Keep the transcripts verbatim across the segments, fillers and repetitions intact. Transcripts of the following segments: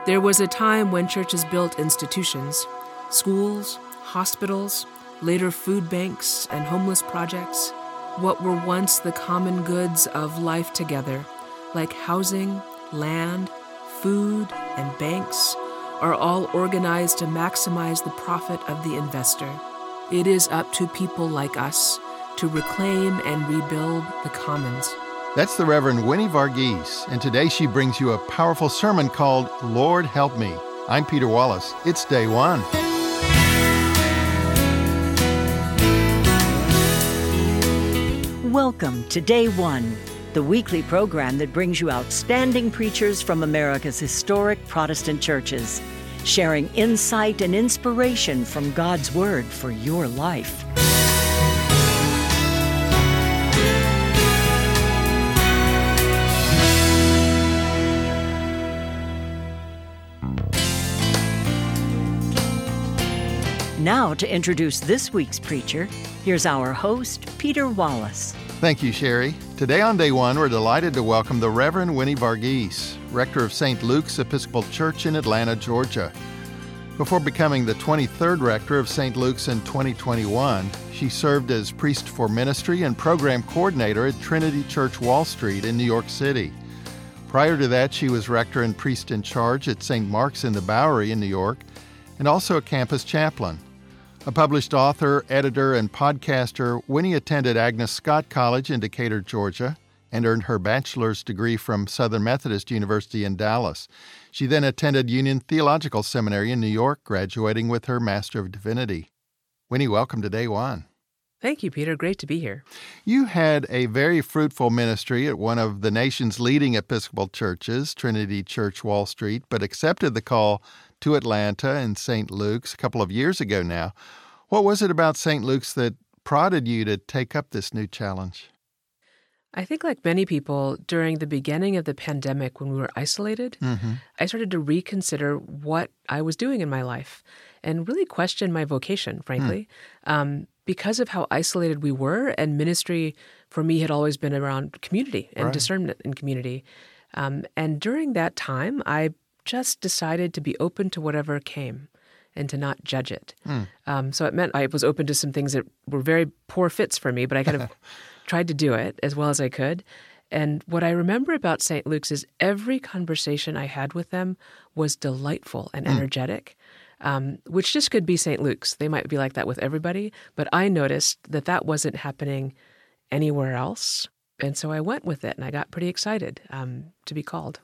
There was a time when churches built institutions, schools, hospitals, later food banks and homeless projects. What were once the common goods of life together, like housing, land, food, and banks, are all organized to maximize the profit of the investor. It is up to people like us to reclaim and rebuild the commons. That's the Reverend Winnie Varghese, and today she brings you a powerful sermon called Lord Help Me. I'm Peter Wallace. It's day one. Welcome to Day One, the weekly program that brings you outstanding preachers from America's historic Protestant churches, sharing insight and inspiration from God's Word for your life. Now, to introduce this week's preacher, here's our host, Peter Wallace. Thank you, Sherry. Today on Day One, we're delighted to welcome the Reverend Winnie Varghese, rector of Saint Luke's Episcopal Church in Atlanta, Georgia. Before becoming the twenty-third rector of Saint Luke's in twenty twenty-one, she served as priest for ministry and program coordinator at Trinity Church Wall Street in New York City. Prior to that, she was rector and priest in charge at Saint Mark's in the Bowery in New York, and also a campus chaplain. A published author, editor, and podcaster, Winnie attended Agnes Scott College in Decatur, Georgia, and earned her bachelor's degree from Southern Methodist University in Dallas. She then attended Union Theological Seminary in New York, graduating with her Master of Divinity. Winnie, welcome to Day One. Thank you, Peter. Great to be here. You had a very fruitful ministry at one of the nation's leading Episcopal churches, Trinity Church Wall Street, but accepted the call to Atlanta and Saint Luke's a couple of years ago now. What was it about Saint Luke's that prodded you to take up this new challenge? I think like many people, during the beginning of the pandemic when we were isolated, mm-hmm. I started to reconsider what I was doing in my life and really question my vocation, frankly, mm. um, because of how isolated we were, and ministry for me had always been around community and right. discernment in community. Um, and during that time, I just decided to be open to whatever came and to not judge it. Mm. Um, so it meant I was open to some things that were very poor fits for me, but I kind of tried to do it as well as I could. And what I remember about Saint Luke's is every conversation I had with them was delightful and mm. energetic, um, which just could be Saint Luke's. They might be like that with everybody, but I noticed that that wasn't happening anywhere else. And so I went with it, and I got pretty excited um, to be called.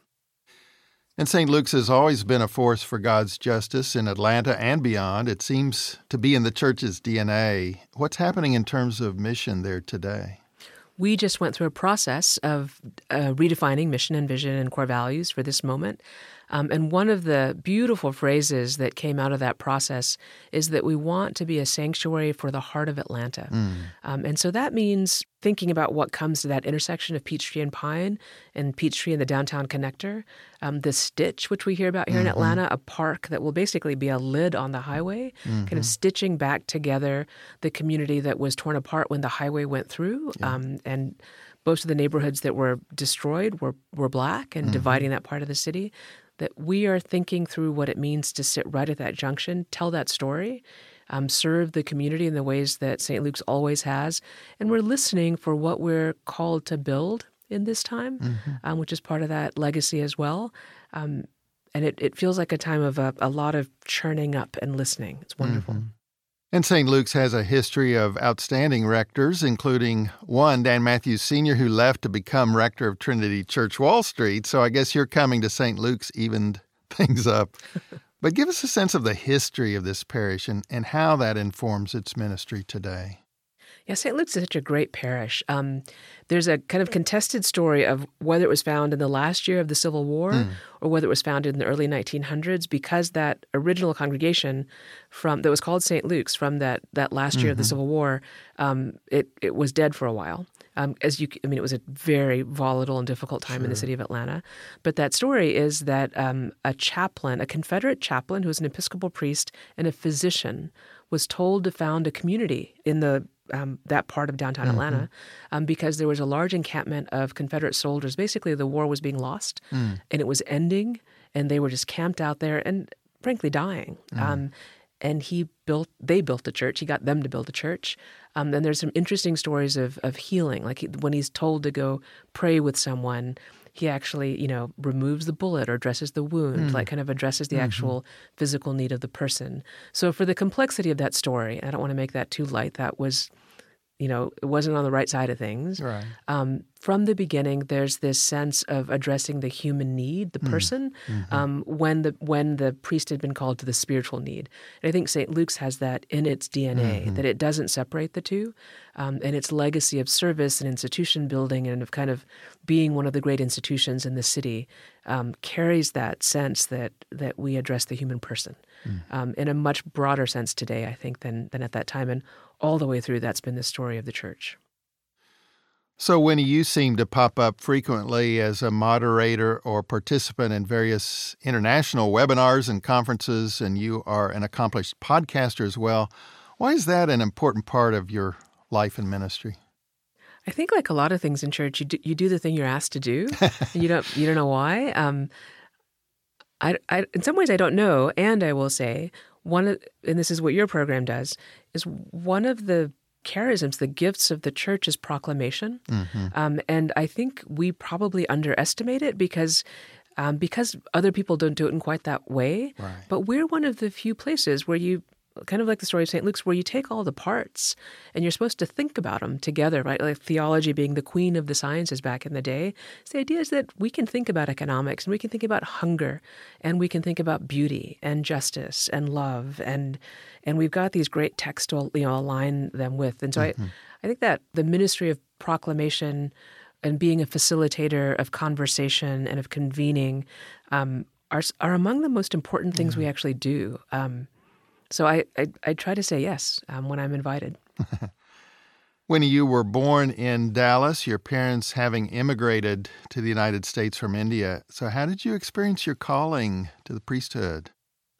And Saint Luke's has always been a force for God's justice in Atlanta and beyond. It seems to be in the church's D N A. What's happening in terms of mission there today? We just went through a process of uh, redefining mission and vision and core values for this moment. Um, and one of the beautiful phrases that came out of that process is that we want to be a sanctuary for the heart of Atlanta. Mm. Um, and so that means thinking about what comes to that intersection of Peachtree and Pine and Peachtree and the downtown connector, um, the Stitch, which we hear about here mm-hmm. in Atlanta, a park that will basically be a lid on the highway, mm-hmm. kind of stitching back together the community that was torn apart when the highway went through. Yeah. Um, and most of the neighborhoods that were destroyed were, were Black and mm-hmm. dividing that part of the city. That we are thinking through what it means to sit right at that junction, tell that story, um, serve the community in the ways that Saint Luke's always has. And we're listening for what we're called to build in this time, mm-hmm. um, which is part of that legacy as well. Um, and it, it feels like a time of a, a lot of churning up and listening. It's wonderful. Mm-hmm. And Saint Luke's has a history of outstanding rectors, including one, Dan Matthews Senior, who left to become rector of Trinity Church Wall Street. So I guess your coming to Saint Luke's evened things up. But give us a sense of the history of this parish and, and how that informs its ministry today. Yeah, Saint Luke's is such a great parish. Um, there's a kind of contested story of whether it was found in the last year of the Civil War mm. or whether it was founded in the early nineteen hundreds, because that original congregation from that was called Saint Luke's from that, that last year mm-hmm. of the Civil War, um, it, it was dead for a while. Um, as you, I mean, it was a very volatile and difficult time sure. in the city of Atlanta. But that story is that um, a chaplain, a Confederate chaplain who was an Episcopal priest and a physician, was told to found a community in the um, that part of downtown mm-hmm. Atlanta um, because there was a large encampment of Confederate soldiers. Basically, the war was being lost, mm. and it was ending, and they were just camped out there and frankly dying. Mm. Um, and he built, they built a church. He got them to build a church. Um, and there's some interesting stories of of healing. Like he, when he's told to go pray with someone, he actually, you know, removes the bullet or addresses the wound, mm. like kind of addresses the mm-hmm. actual physical need of the person. So for the complexity of that story, I don't want to make that too light. That was, you know, it wasn't on the right side of things. Right. Um, from the beginning, there's this sense of addressing the human need, the person, mm-hmm. um, when the when the priest had been called to the spiritual need. And I think Saint Luke's has that in its D N A, mm-hmm. that it doesn't separate the two. Um, and its legacy of service and institution building and of kind of being one of the great institutions in the city um, carries that sense that that we address the human person mm. um, in a much broader sense today, I think, than than at that time. And all the way through, that's been the story of the church. So, Winnie, you seem to pop up frequently as a moderator or participant in various international webinars and conferences, and you are an accomplished podcaster as well. Why is that an important part of your life and ministry? I think, like a lot of things in church, you do, you do the thing you're asked to do, and you don't you don't know why. Um, I, I, in some ways, I don't know, and I will say one of, and this is what your program does, is one of the charisms, the gifts of the church is proclamation. Mm-hmm. Um, and I think we probably underestimate it because um, because other people don't do it in quite that way. Right. But we're one of the few places where you, kind of like the story of Saint Luke's, where you take all the parts and you're supposed to think about them together, right? Like theology being the queen of the sciences back in the day. So the idea is that we can think about economics and we can think about hunger and we can think about beauty and justice and love and and we've got these great texts to, you know, align them with. And so mm-hmm. I, I think that the ministry of proclamation and being a facilitator of conversation and of convening um, are are among the most important things mm-hmm. we actually do. Um, So I, I, I try to say yes um, when I'm invited. Winnie, you were born in Dallas, your parents having immigrated to the United States from India. So how did you experience your calling to the priesthood?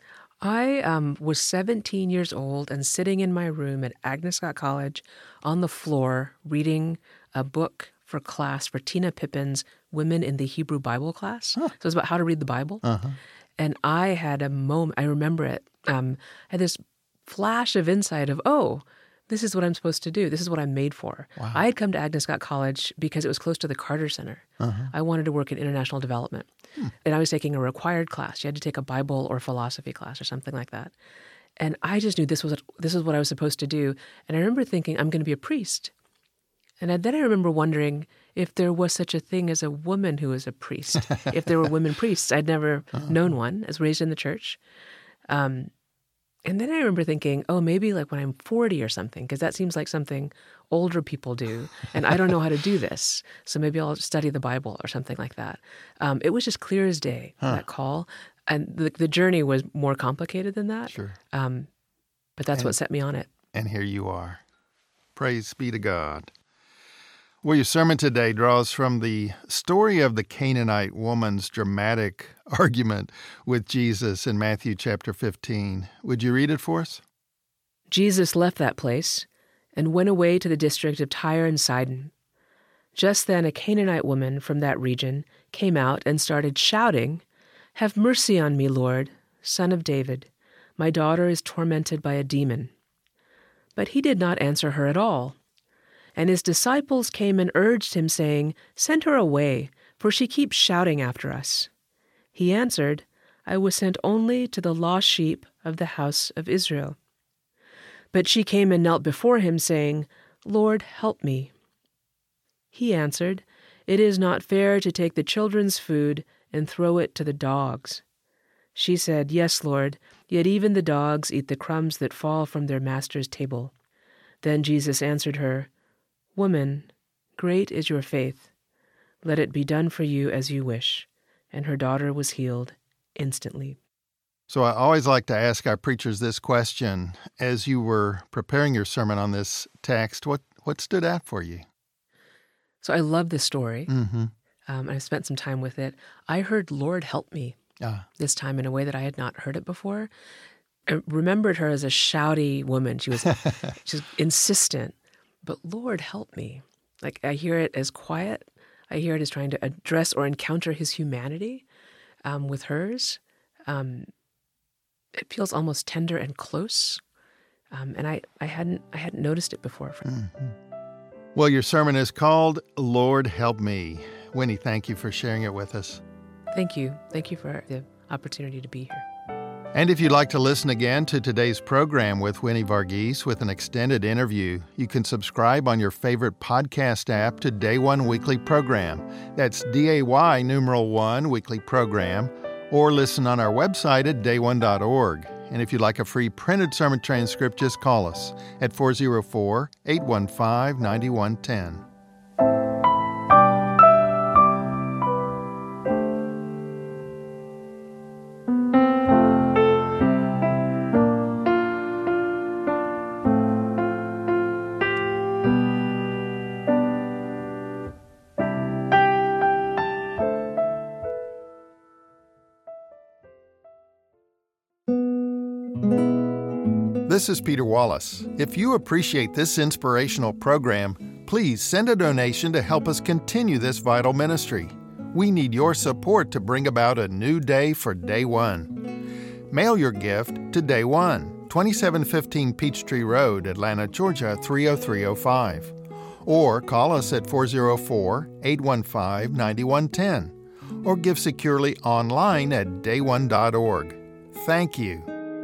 I um, was seventeen years old and sitting in my room at Agnes Scott College on the floor reading a book for class for Tina Pippin's Women in the Hebrew Bible class. Huh. So it's about how to read the Bible. Uh-huh. And I had a moment, I remember it, um, I had this flash of insight of, oh, this is what I'm supposed to do. This is what I'm made for. Wow. I had come to Agnes Scott College because it was close to the Carter Center. Uh-huh. I wanted to work in international development. Hmm. And I was taking a required class. You had to take a Bible or philosophy class or something like that. And I just knew this was this was what I was supposed to do. And I remember thinking, I'm going to be a priest. And then I remember wondering if there was such a thing as a woman who was a priest, if there were women priests. I'd never uh-huh. known one. I was raised in the church. Um, and then I remember thinking, oh, maybe like when I'm forty or something, because that seems like something older people do. And I don't know how to do this. So maybe I'll study the Bible or something like that. Um, it was just clear as day, huh. that call. And the, the journey was more complicated than that. Sure. Um, but that's and, what set me on it. And here you are. Praise be to God. Well, your sermon today draws from the story of the Canaanite woman's dramatic argument with Jesus in Matthew chapter fifteen. Would you read it for us? Jesus left that place and went away to the district of Tyre and Sidon. Just then a Canaanite woman from that region came out and started shouting, "Have mercy on me, Lord, Son of David. My daughter is tormented by a demon." But he did not answer her at all. And his disciples came and urged him, saying, "Send her away, for she keeps shouting after us." He answered, "I was sent only to the lost sheep of the house of Israel." But she came and knelt before him, saying, "Lord, help me." He answered, "It is not fair to take the children's food and throw it to the dogs." She said, "Yes, Lord, yet even the dogs eat the crumbs that fall from their master's table." Then Jesus answered her, "Woman, great is your faith. Let it be done for you as you wish." And her daughter was healed instantly. So I always like to ask our preachers this question. As you were preparing your sermon on this text, what, what stood out for you? So I love this story, mm-hmm. um, and I spent some time with it. I heard "Lord, help me" ah. this time in a way that I had not heard it before. I remembered her as a shouty woman. She was just insistent. But Lord, help me. Like I hear it as quiet. I hear it as trying to address or encounter his humanity. um, with hers, um, it feels almost tender and close. Um, and I, I hadn't I hadn't noticed it before. Mm-hmm. Well, your sermon is called Lord Help Me. Winnie, thank you for sharing it with us. Thank you. Thank you for the opportunity to be here. And if you'd like to listen again to today's program with Winnie Varghese with an extended interview, you can subscribe on your favorite podcast app to Day One Weekly Program. That's D A Y numeral one Weekly Program, or listen on our website at day one dot org. And if you'd like a free printed sermon transcript, just call us at four oh four, eight one five, nine one one zero. This is Peter Wallace. If you appreciate this inspirational program, please send a donation to help us continue this vital ministry. We need your support to bring about a new day for Day One. Mail your gift to Day One, twenty-seven fifteen Peachtree Road, Atlanta, Georgia, three oh three oh five. Or call us at four oh four, eight one five, nine one one zero. Or give securely online at day one dot org. Thank you.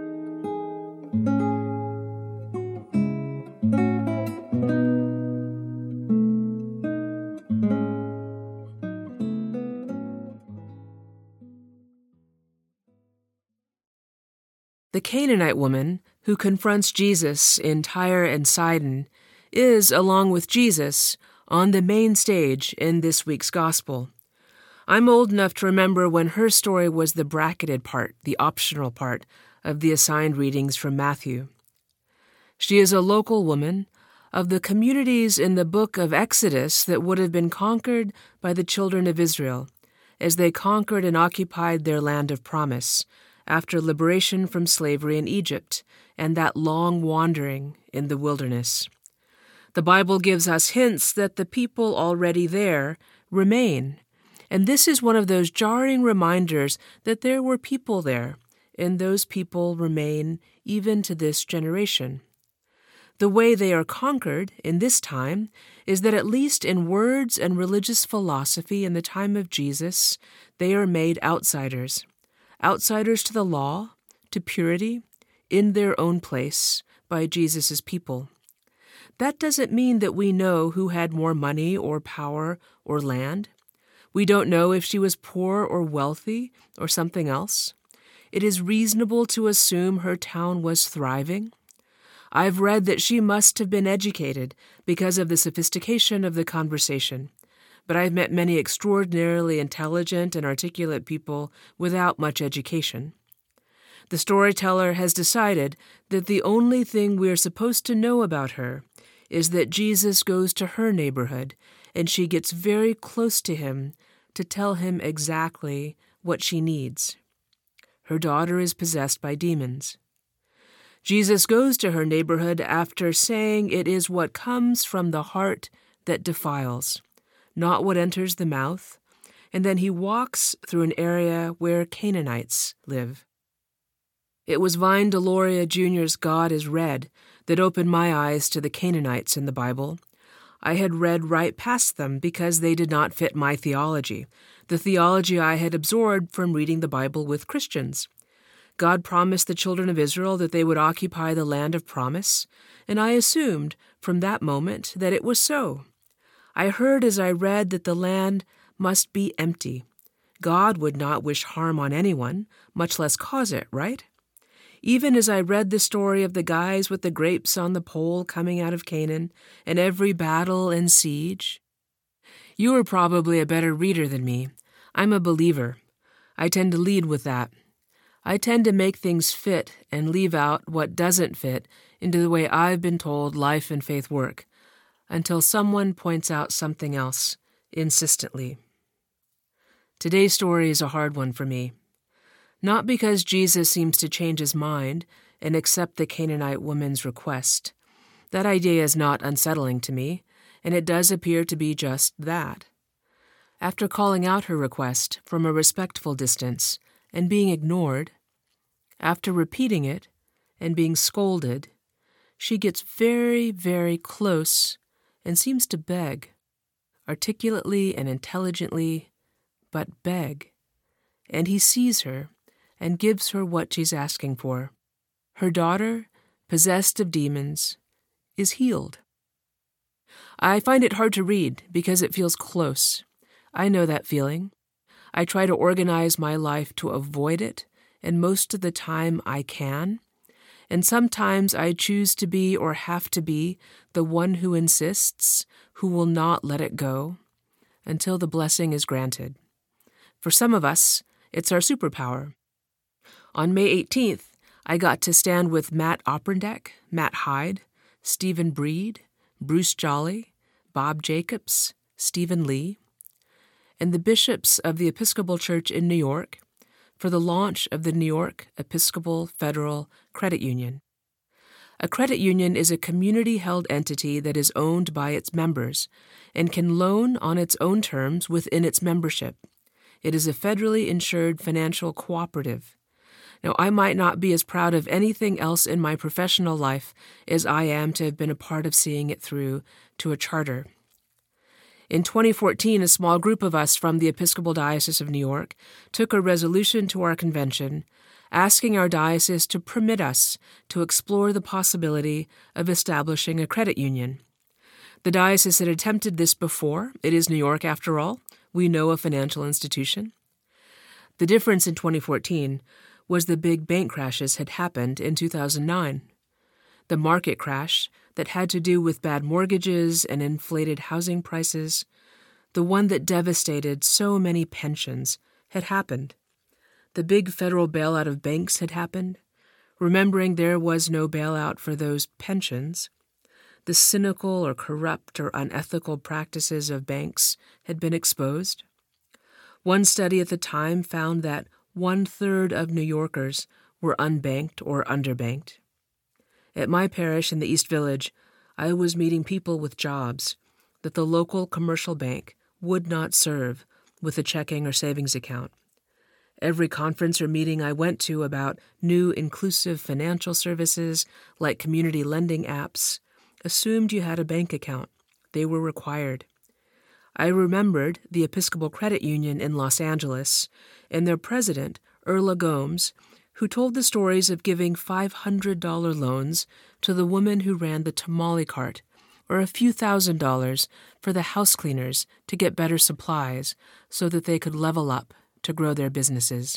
The Canaanite woman who confronts Jesus in Tyre and Sidon is, along with Jesus, on the main stage in this week's Gospel. I'm old enough to remember when her story was the bracketed part, the optional part, of the assigned readings from Matthew. She is a local woman of the communities in the book of Exodus that would have been conquered by the children of Israel as they conquered and occupied their land of promise after liberation from slavery in Egypt and that long wandering in the wilderness. The Bible gives us hints that the people already there remain, and this is one of those jarring reminders that there were people there, and those people remain even to this generation. The way they are conquered in this time is that at least in words and religious philosophy in the time of Jesus, they are made outsiders. Outsiders to the law, to purity, in their own place by Jesus' people. That doesn't mean that we know who had more money or power or land. We don't know if she was poor or wealthy or something else. It is reasonable to assume her town was thriving. I've read that she must have been educated because of the sophistication of the conversation. But I've met many extraordinarily intelligent and articulate people without much education. The storyteller has decided that the only thing we're supposed to know about her is that Jesus goes to her neighborhood and she gets very close to him to tell him exactly what she needs. Her daughter is possessed by demons. Jesus goes to her neighborhood after saying it is what comes from the heart that defiles, not what enters the mouth, and then he walks through an area where Canaanites live. It was Vine Deloria Junior's God is Red that opened my eyes to the Canaanites in the Bible. I had read right past them because they did not fit my theology, the theology I had absorbed from reading the Bible with Christians. God promised the children of Israel that they would occupy the land of promise, and I assumed from that moment that it was so. I heard as I read that the land must be empty. God would not wish harm on anyone, much less cause it, right? Even as I read the story of the guys with the grapes on the pole coming out of Canaan and every battle and siege. You are probably a better reader than me. I'm a believer. I tend to lead with that. I tend to make things fit and leave out what doesn't fit into the way I've been told life and faith work, until someone points out something else insistently. Today's story is a hard one for me. Not because Jesus seems to change his mind and accept the Canaanite woman's request. That idea is not unsettling to me, and it does appear to be just that. After calling out her request from a respectful distance and being ignored, after repeating it and being scolded, she gets very, very close and seems to beg, articulately and intelligently, but beg. And he sees her and gives her what she's asking for. Her daughter, possessed of demons, is healed. I find it hard to read because it feels close. I know that feeling. I try to organize my life to avoid it, and most of the time I can. And sometimes I choose to be or have to be the one who insists, who will not let it go, until the blessing is granted. For some of us, it's our superpower. On May eighteenth, I got to stand with Matt Oprendeck, Matt Hyde, Stephen Breed, Bruce Jolly, Bob Jacobs, Stephen Lee, and the bishops of the Episcopal Church in New York for the launch of the New York Episcopal Federal Credit Union. A credit union is a community-held entity that is owned by its members and can loan on its own terms within its membership. It is a federally insured financial cooperative. Now, I might not be as proud of anything else in my professional life as I am to have been a part of seeing it through to a charter. In twenty fourteen, a small group of us from the Episcopal Diocese of New York took a resolution to our convention asking our diocese to permit us to explore the possibility of establishing a credit union. The diocese had attempted this before. It is New York, after all. We know a financial institution. The difference in twenty fourteen was the big bank crashes had happened in two thousand nine. The market crash that had to do with bad mortgages and inflated housing prices, the one that devastated so many pensions, had happened. The big federal bailout of banks had happened, remembering there was no bailout for those pensions. The cynical or corrupt or unethical practices of banks had been exposed. One study at the time found that one-third of New Yorkers were unbanked or underbanked. At my parish in the East Village, I was meeting people with jobs that the local commercial bank would not serve with a checking or savings account. Every conference or meeting I went to about new inclusive financial services like community lending apps assumed you had a bank account. They were required. I remembered the Episcopal Credit Union in Los Angeles and their president, Erla Gomes, who told the stories of giving five hundred dollars loans to the woman who ran the tamale cart, or a few thousand dollars for the house cleaners to get better supplies so that they could level up to grow their businesses.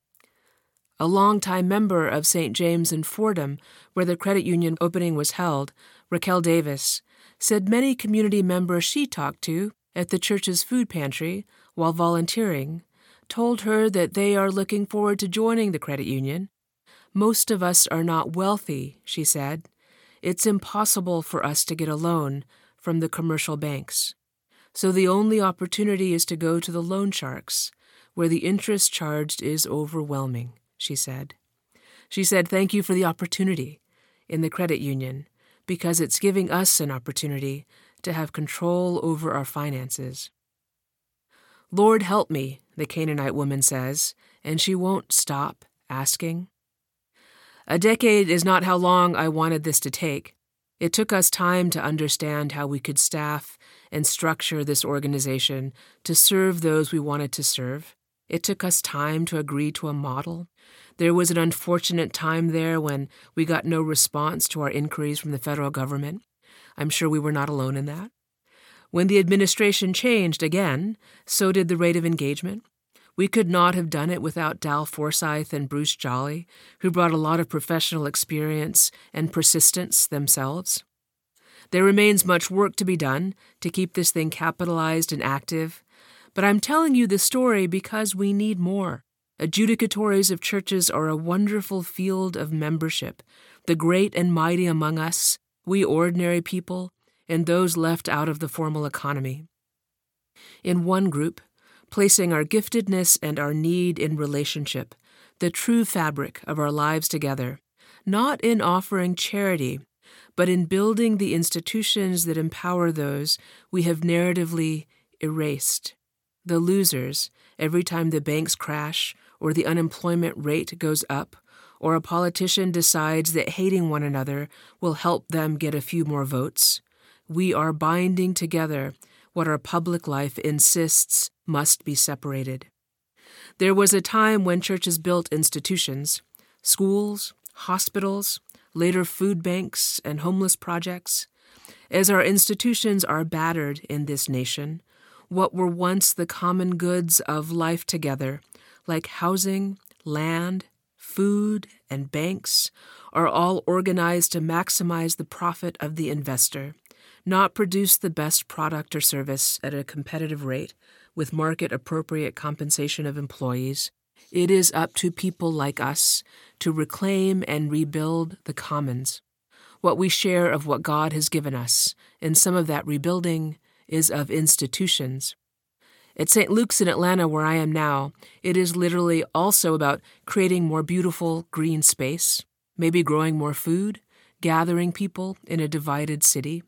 A longtime member of Saint James in Fordham, where the credit union opening was held, Raquel Davis, said many community members she talked to at the church's food pantry while volunteering told her that they are looking forward to joining the credit union. Most of us are not wealthy, she said. It's impossible for us to get a loan from the commercial banks. So the only opportunity is to go to the loan sharks, where the interest charged is overwhelming, she said. She said, thank you for the opportunity in the credit union, because it's giving us an opportunity to have control over our finances. Lord help me, the Canaanite woman says, and she won't stop asking. A decade is not how long I wanted this to take. It took us time to understand how we could staff and structure this organization to serve those we wanted to serve. It took us time to agree to a model. There was an unfortunate time there when we got no response to our inquiries from the federal government. I'm sure we were not alone in that. When the administration changed again, so did the rate of engagement. We could not have done it without Dal Forsyth and Bruce Jolly, who brought a lot of professional experience and persistence themselves. There remains much work to be done to keep this thing capitalized and active, but I'm telling you this story because we need more. Adjudicatories of churches are a wonderful field of membership. The great and mighty among us, we ordinary people, and those left out of the formal economy. In one group, placing our giftedness and our need in relationship, the true fabric of our lives together, not in offering charity, but in building the institutions that empower those we have narratively erased. the losers every time the banks crash or the unemployment rate goes up, or a politician decides that hating one another will help them get a few more votes. We are binding together what our public life insists must be separated. There was a time when churches built institutions, schools, hospitals, later food banks and homeless projects. As our institutions are battered in this nation, what were once the common goods of life together, like housing, land, food, and banks, are all organized to maximize the profit of the investor, not produce the best product or service at a competitive rate with market-appropriate compensation of employees. It is up to people like us to reclaim and rebuild the commons, what we share of what God has given us, and some of that rebuilding is of institutions. At Saint Luke's in Atlanta, where I am now, it is literally also about creating more beautiful green space, maybe growing more food, gathering people in a divided city.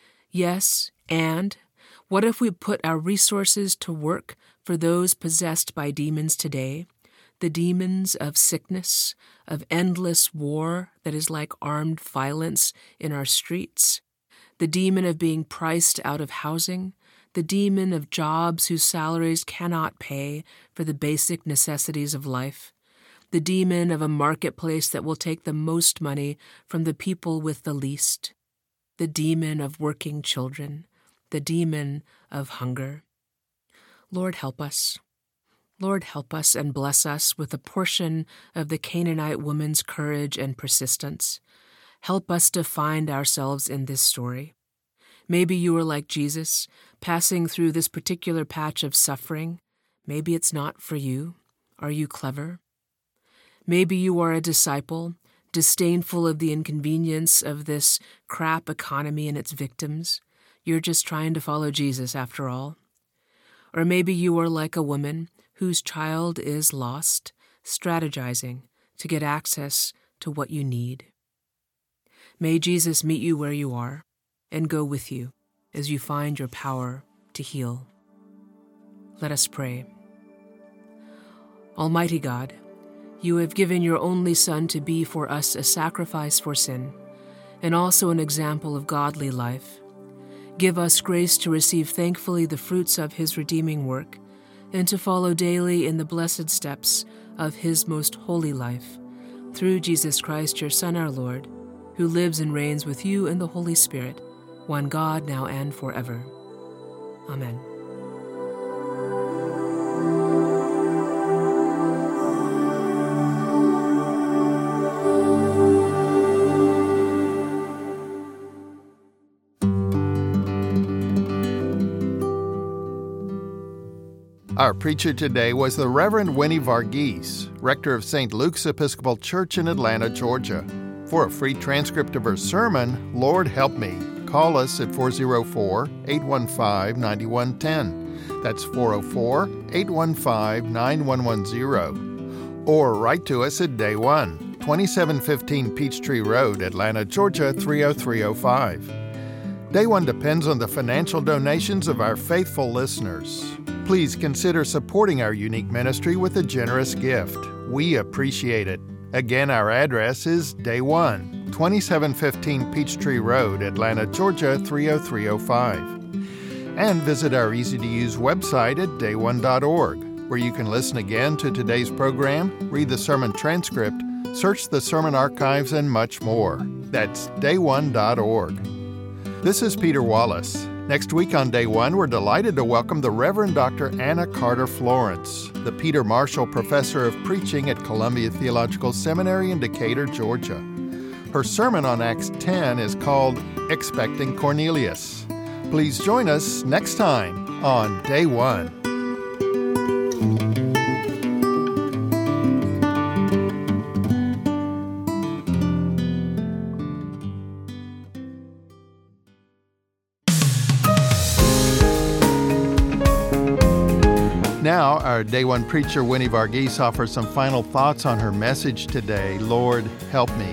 Yes, and what if we put our resources to work for those possessed by demons today, the demons of sickness, of endless war that is like armed violence in our streets, the demon of being priced out of housing, the demon of jobs whose salaries cannot pay for the basic necessities of life, the demon of a marketplace that will take the most money from the people with the least, the demon of working children, the demon of hunger. Lord, help us. Lord, help us and bless us with a portion of the Canaanite woman's courage and persistence. Help us to find ourselves in this story. Maybe you are like Jesus, passing through this particular patch of suffering. Maybe it's not for you. Are you clever? Maybe you are a disciple, disdainful of the inconvenience of this crap economy and its victims. You're just trying to follow Jesus after all. Or maybe you are like a woman whose child is lost, strategizing to get access to what you need. May Jesus meet you where you are and go with you as you find your power to heal. Let us pray. Almighty God, you have given your only Son to be for us a sacrifice for sin, and also an example of godly life. Give us grace to receive thankfully the fruits of his redeeming work, and to follow daily in the blessed steps of his most holy life, through Jesus Christ, your Son, our Lord, who lives and reigns with you in the Holy Spirit, one God, now and forever. Amen. Our preacher today was the Reverend Winnie Varghese, rector of Saint Luke's Episcopal Church in Atlanta, Georgia. For a free transcript of her sermon, Lord Help Me, call us at four oh four, eight one five, nine one one oh. That's four oh four, eight one five, nine one one oh. Or write to us at Day One, twenty-seven fifteen Peachtree Road, Atlanta, Georgia, three oh three oh five. Day One depends on the financial donations of our faithful listeners. Please consider supporting our unique ministry with a generous gift. We appreciate it. Again, our address is Day One, twenty-seven fifteen Peachtree Road, Atlanta, Georgia, three oh three oh five. And visit our easy-to-use website at day one dot org, where you can listen again to today's program, read the sermon transcript, search the sermon archives, and much more. That's day one dot org. This is Peter Wallace. Next week on Day One, we're delighted to welcome the Reverend Doctor Anna Carter Florence, the Peter Marshall Professor of Preaching at Columbia Theological Seminary in Decatur, Georgia. Her sermon on Acts ten is called Expecting Cornelius. Please join us next time on Day One. Now, our Day One preacher, Winnie Varghese, offers some final thoughts on her message today, Lord, Help Me.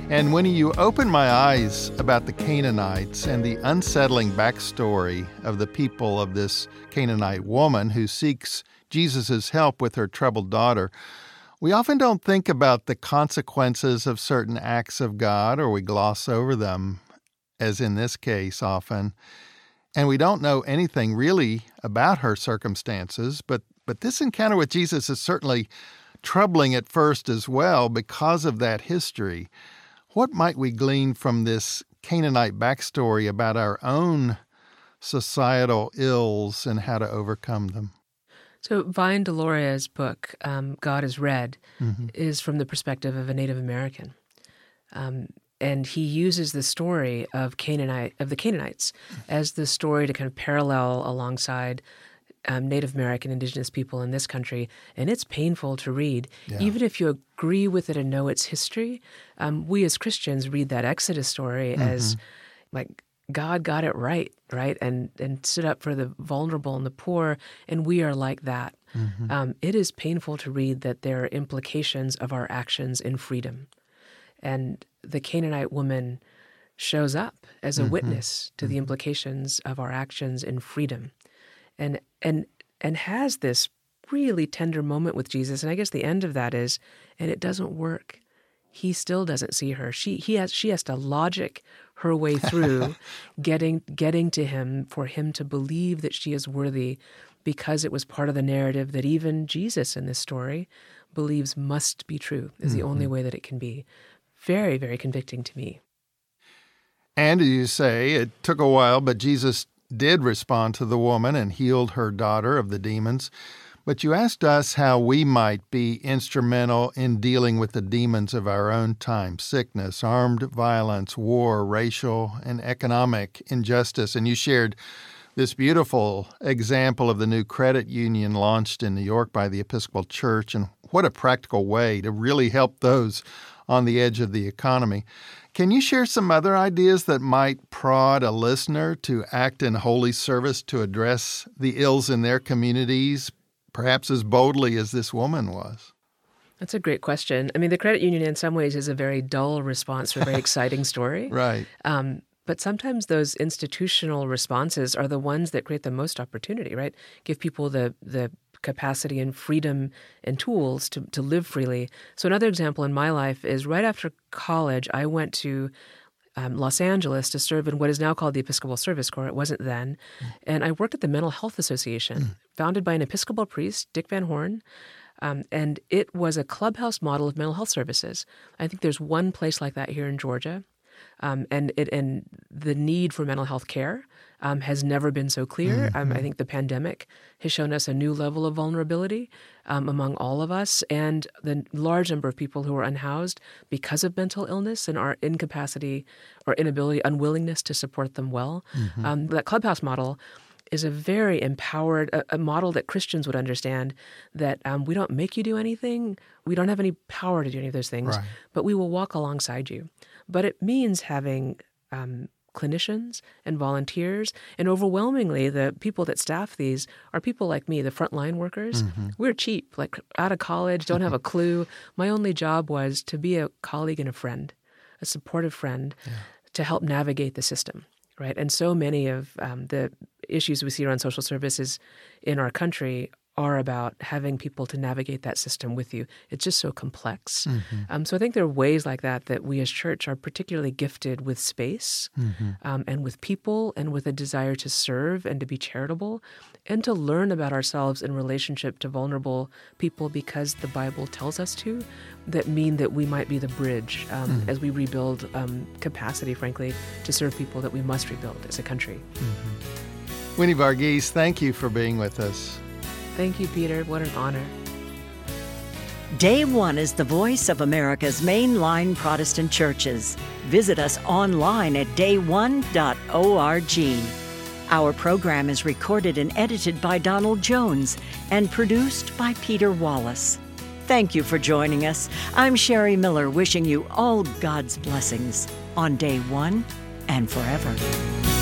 And when you open my eyes about the Canaanites and the unsettling backstory of the people of this Canaanite woman who seeks Jesus' help with her troubled daughter, we often don't think about the consequences of certain acts of God, or we gloss over them, as in this case often. And we don't know anything really about her circumstances, but, but this encounter with Jesus is certainly troubling at first as well because of that history. What might we glean from this Canaanite backstory about our own societal ills and how to overcome them? So Vine Deloria's book, um, God is Red, mm-hmm. is from the perspective of a Native American. Um, and he uses the story of Canaanite of the Canaanites as the story to kind of parallel alongside um, Native American indigenous people in this country. And it's painful to read. Yeah. Even if you agree with it and know its history, um, we as Christians read that Exodus story mm-hmm. as like, God got it right, right, and and stood up for the vulnerable and the poor, and we are like that. Mm-hmm. Um, it is painful to read that there are implications of our actions in freedom. And the Canaanite woman shows up as a mm-hmm. witness to the implications of our actions in freedom, and and and has this really tender moment with Jesus. And I guess the end of that is, and it doesn't work. He still doesn't see her. She he has she has to logic her way through getting getting to him for him to believe that she is worthy, because it was part of the narrative that even Jesus in this story believes must be true, is mm-hmm. the only way that it can be. Very, very convicting to me. And as you say, it took a while, but Jesus did respond to the woman and healed her daughter of the demons. But you asked us how we might be instrumental in dealing with the demons of our own time: sickness, armed violence, war, racial and economic injustice. And you shared this beautiful example of the new credit union launched in New York by the Episcopal Church, and what a practical way to really help those on the edge of the economy. Can you share some other ideas that might prod a listener to act in holy service to address the ills in their communities, perhaps as boldly as this woman was? That's a great question. I mean, the credit union in some ways is a very dull response to a very exciting story. Right. Um, but sometimes those institutional responses are the ones that create the most opportunity, right? Give people the the capacity and freedom and tools to, to live freely. So another example in my life is right after college, I went to Um, Los Angeles to serve in what is now called the Episcopal Service Corps. It wasn't then. Mm. And I worked at the Mental Health Association, mm. founded by an Episcopal priest, Dick Van Horn. Um, and it was a clubhouse model of mental health services. I think there's one place like that here in Georgia. Um, and it, and the need for mental health care um, has never been so clear. Mm-hmm. Um, I think the pandemic has shown us a new level of vulnerability um, among all of us, and the large number of people who are unhoused because of mental illness and our incapacity or inability, unwillingness to support them well. Mm-hmm. Um, that clubhouse model is a very empowered, a, a model that Christians would understand, that um, we don't make you do anything. We don't have any power to do any of those things, right. but we will walk alongside you. But it means having um, clinicians and volunteers, and overwhelmingly the people that staff these are people like me, the frontline workers. Mm-hmm. We're cheap, like out of college, don't have a clue. My only job was to be a colleague and a friend, a supportive friend, yeah. to help navigate the system, right? And so many of um, the issues we see around social services in our country are about having people to navigate that system with you. It's just so complex. Mm-hmm. Um, so I think there are ways like that that we as church are particularly gifted with space mm-hmm. um, and with people and with a desire to serve and to be charitable and to learn about ourselves in relationship to vulnerable people because the Bible tells us to, that mean that we might be the bridge um, mm-hmm. as we rebuild um, capacity, frankly, to serve people that we must rebuild as a country. Mm-hmm. Winnie Varghese, thank you for being with us. Thank you, Peter. What an honor. Day One is the voice of America's mainline Protestant churches. Visit us online at day one dot org. Our program is recorded and edited by Donald Jones and produced by Peter Wallace. Thank you for joining us. I'm Sherry Miller, wishing you all God's blessings on Day One and forever.